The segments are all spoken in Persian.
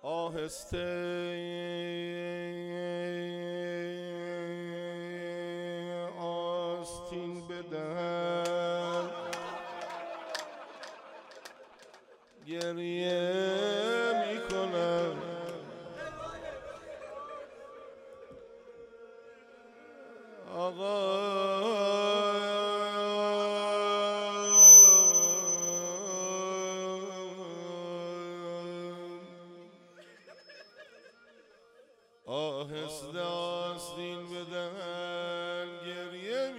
آهسته آستین بدن گریه میکنم آقا آهسته آستین بدن گریه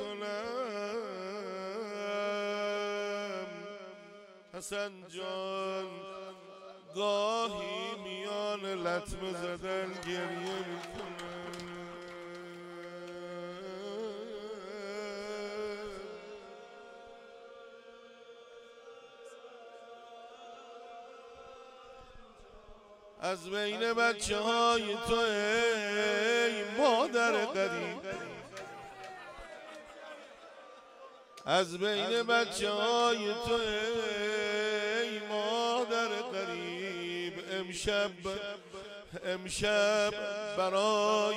میکنم حسن جان گاهی میان لطمه زدن گریه میکنم از بین بچه های تو ای مادر غریب از بین بچه های تو ای مادر غریب امشب برای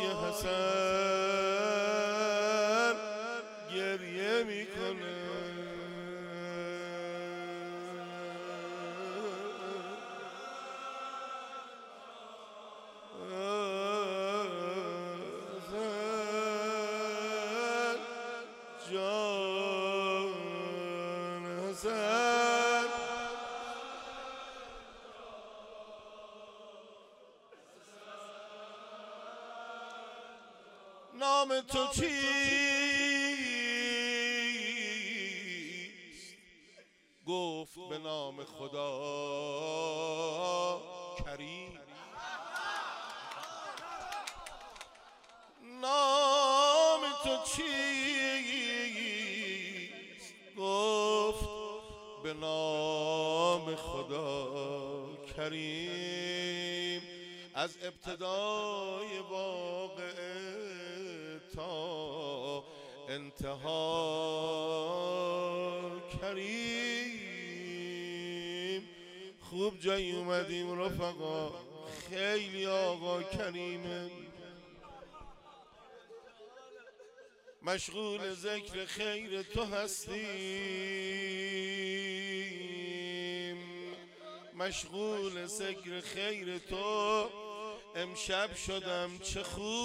حسن گریه میکنه نام تو چیست؟ گفت به نام خدا کریم. نام تو چیست؟ گفت به نام خدا کریم. از ابتدای واقعه تا انتها کریم. خوب جایی اومدیم رفقا، خیلی آقا کریمه. مشغول ذکر خیر تو هستیم، مشغول ذکر خیر تو امشب شدم چه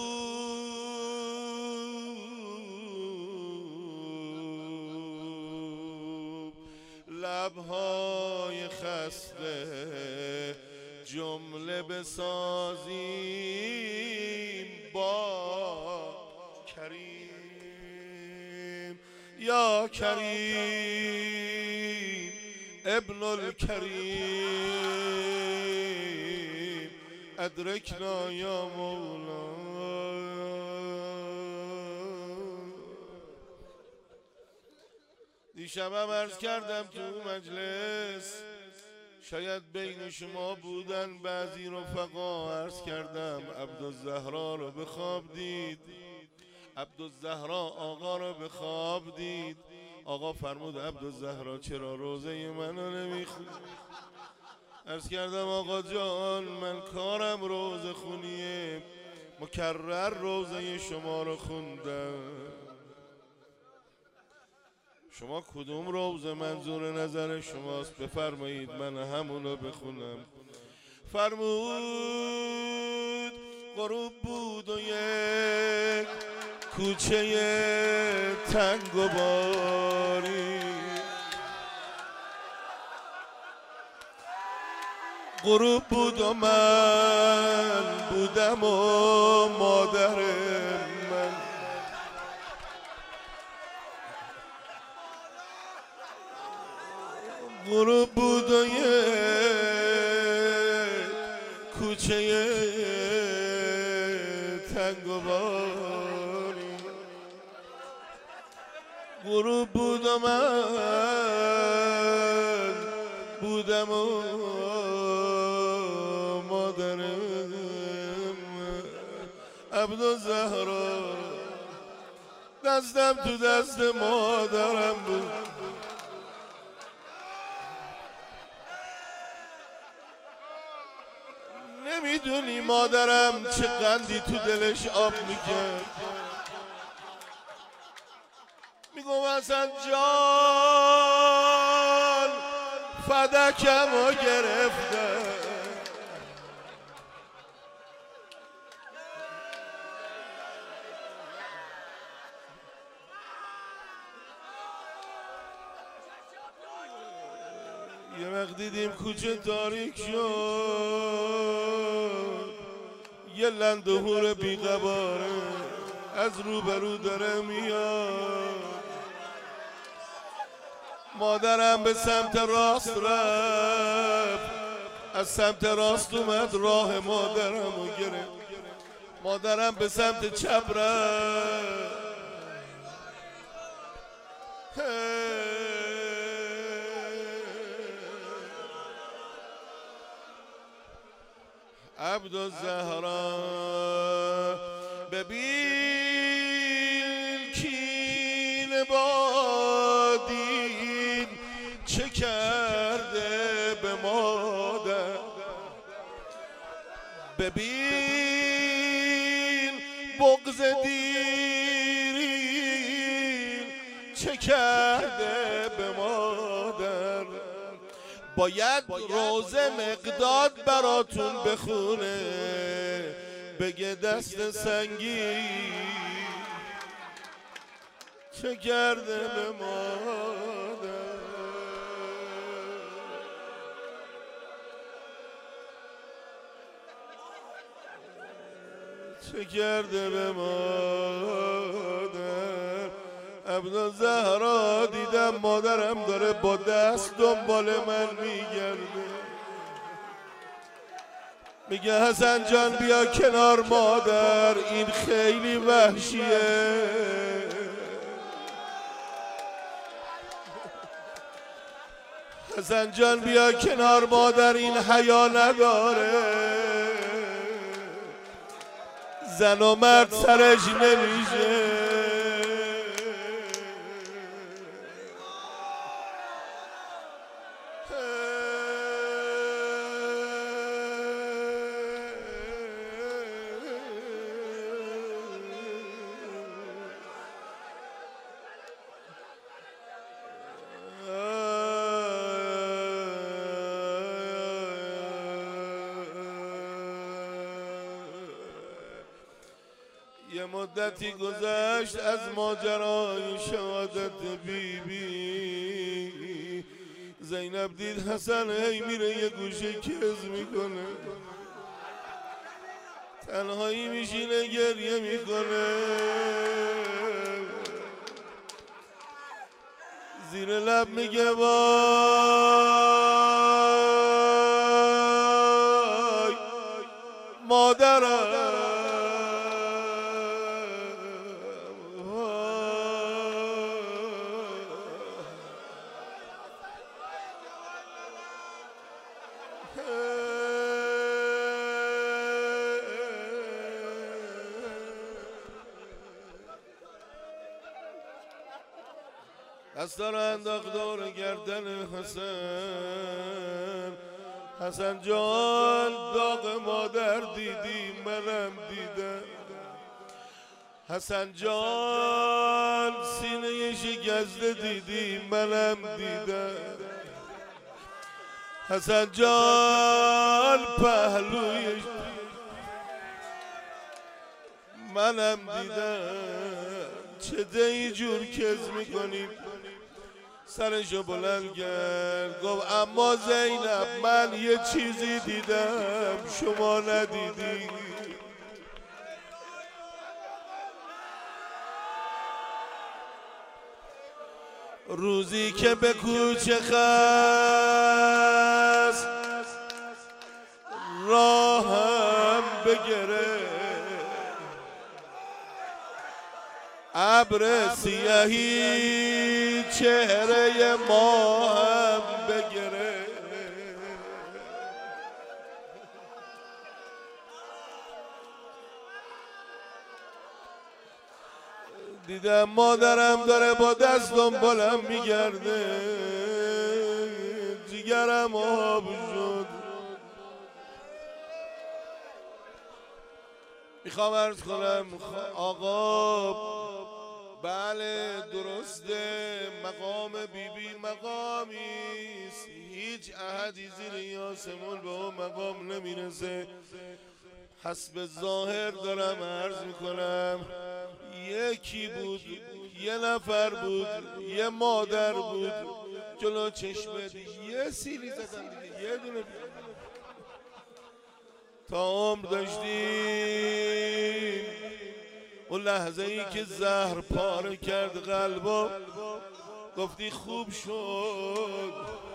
خوب. لبهای خسته جمله بسازیم با کریم. یا کریم ابن الکریم ادرکنا یا مولا. دیشبم عرض کردم تو مجلس، شاید بین شما بودن بعضی رفقا، عرض کردم عبدالزهرا رو به خواب دید، عبدالزهرا آقا رو به خواب دید. آقا فرمود عبدالزهرا چرا روزه منو نمیخونی؟ عرض کردم آقا جان من کارم روزه خونیه، مکرر روزه شما رو خوندم. شما کدوم روزه منظور نظر شماست؟ بفرمایید من همونو بخونم. فرمود غروب بود و یک کوچه تنگ و باری، غروب بود و من بودم و مادر من. غروب بود و یک کوچه تنگ و باری، غروب بود و من بودم و مادرم. عبدالزهرا دستم تو دست مادرم بود، نمیدونی مادرم چه قندی تو دلش آب میکرد. میگم حسن جان فدکمو گرفته، یه وقت دیدیم کوچه تاریک شد، یه لندهور بیقباره از روبرو داره میاد. مادرم به سمت راست رفت، از سمت راست اومد راه مادرم رو گرفت. مادرم به سمت چپ رفت، عبدالزهرا ببین کین بادین چه کرده به مادر، ببین بغض دیرین چه کرده به مادر. باید روز مقداد براتون بخونه، بگه دست سنگی چه کرده به مادر. چه کرده به مادر. عبدالزهرا دیدم مادرم داره با دست دنبال من میگرده، میگه حسن جان بیا کنار مادر، این خیلی وحشیه. حسن جان بیا کنار مادر، این حیا نداره، زن و مرد سرش نمیشه. یه مدتی گذشت از ماجرای شهادت بیبی. زینب دید حسن هی میره یه گوشه کز میکنه، تنهایی میشینه گریه میکنه، زیر لب میگه وای مادرم. دستا رو انداخت دور گردن حسن. حسن جان داغ مادر دیدی منم دیدم، حسن جان سینه شکسته دیدی منم دیدم، حسن جان پهلوی منم دیدم. چه دی جور کز میکنیم. سرشو بلند کرد گفت اما زینب من یه چیزی دیدم شما ندیدی. روزی که به کوچه خست راهم بگره، ابر سیاهی چهره ما هم بگره. دیدم مادرم داره با دست دنبالم میگرده، جگرم آب شد. میخوام عرض کنم آقا بله درسته مقام بیبی مقامیست، هیچ احدی زیر آسمون به اون مقام نمیرسه. حسب ظاهر دارم عرض میکنم، یکی بود، یه نفر بود، یه مادر بود، جلو چشمت یه سیلی زدن دیگه، یه دونه تا عمر داشتیم. اون لحظه ای که زهر پاره کرد قلبو، گفتی خوب شد،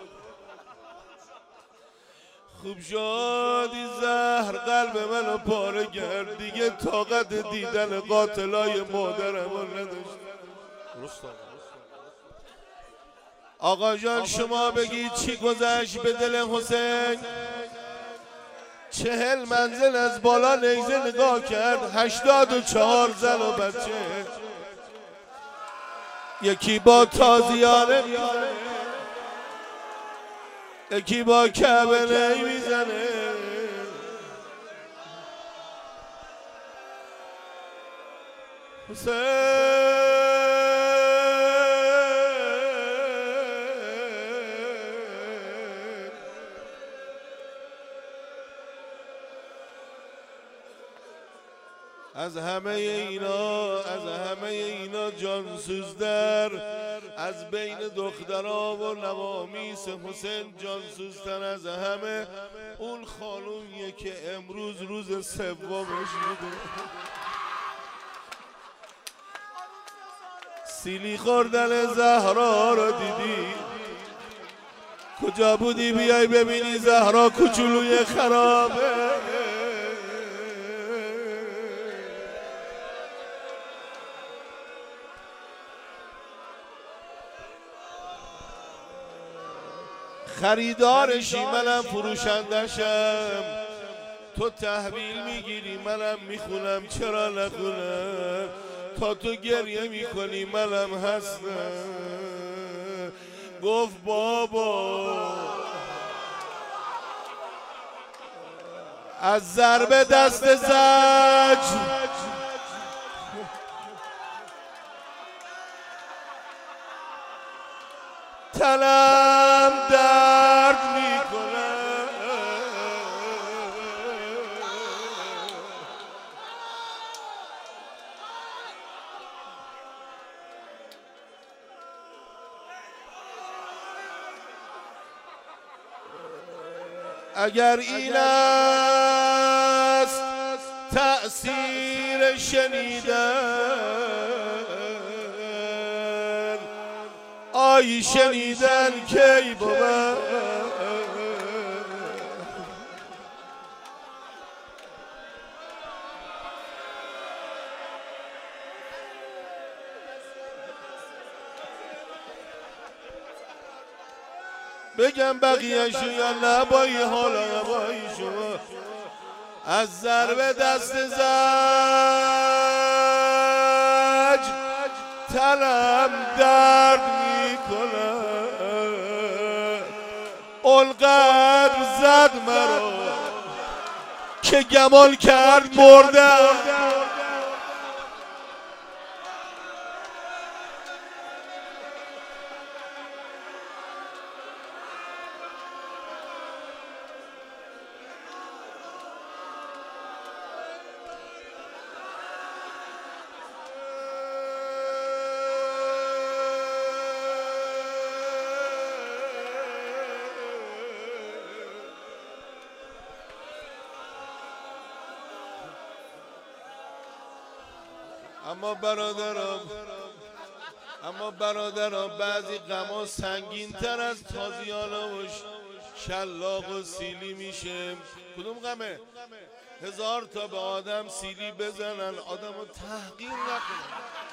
خوب شد این زهر قلب منو پاره کرد، دیگه طاقت دیدن قاتلای مادرمو نداشت. آقا جان شما بگید چی گذشت به دل حسین؟ 40 منزل از بالا نیزه نگاه کرد، 84 زن و بچه، یکی با تازیانه میزنه، یکی با کعبه میزنه. حسین از همه اینا جانسوزتر، از بین دخترها و نوامیس حسین جانسوزتر از همه اون خانومیه که امروز روز سومش بوده. سیلی خوردن زهرا رو دیدی؟ کجا بودی بیای ببینی زهرا کوچولوی خرابه. خریدارشی منم فروشندشم، تو تحویل میگیری منم میخونم، چرا نخونم؟ تا تو گریه میکنی منم هستم. گفت بابا از ضرب دست زج تنم درد میکنه، اگر این است تأثیر شنیدن، آی شنیدن کی بود؟ بگم بقیه‌شو یا نه با این حالا یا با این شما؟ از ضرب دست زج تنم درد میکنه، اونقدر زد مرا که گمان کرد مردم. اما برادرم بعضی غما سنگین تر از تازیانه و شلاق و سیلی میشه. کدوم غمه؟ 1000 تا به آدم سیلی بزنن، آدم رو تحقیر نکنن،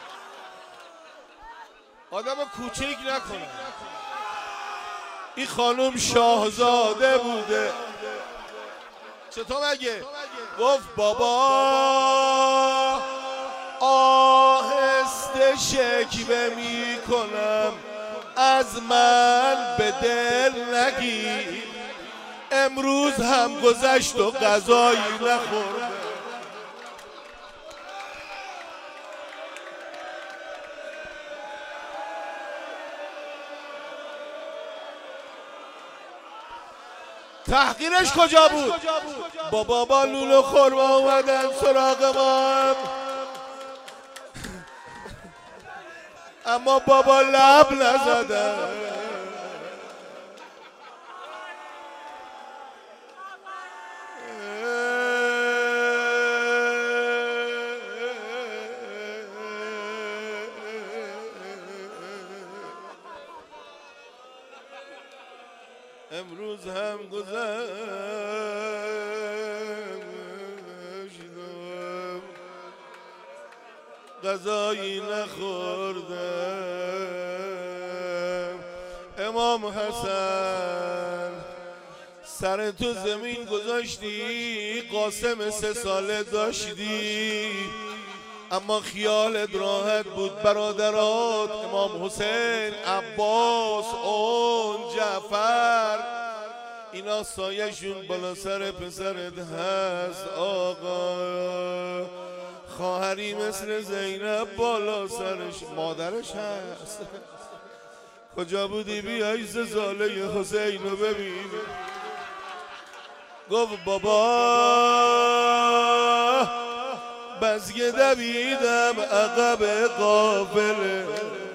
آدم رو کوچیک نکنن. این خانم شاهزاده بوده، چطور مگه؟ گفت بابا آهسته شکوه می کنم، از من به دل نگیر، امروز هم گذشت و غذایی نخورده. تحقیرش کجا بود؟ بابا با لول و خرما اومدن سراغ ما، اما بابا لب نزدن. امروز هم گذشتم غذایی نخوردم. امام حسن سر تو زمین گذاشتی، قاسم 3 ساله داشتی، اما خیالت راحت بود برادرات امام حسین، عباس، اون جعفر، اینا سایه‌شون بالا سر پسرت هست. آقا خواهری مثل زینب بالا سرش مادرش هست. کجا بودی بیای 3 ساله حسین رو ببین؟ گفت بابا بزگه دویدم عقب قافله،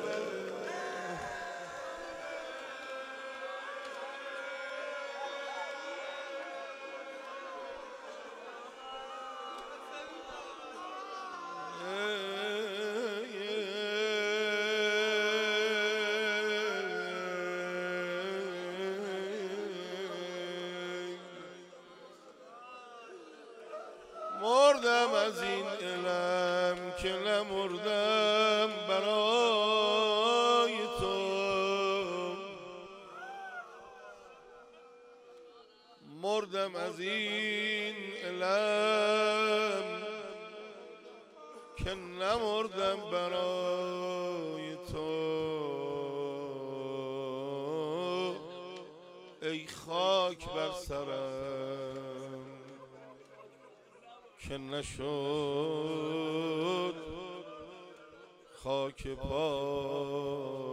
مردم از این علم که نمردم برای تو، مردم از این علم که نمردم برای تو. ای خاک بر سرم که نشد خاک پای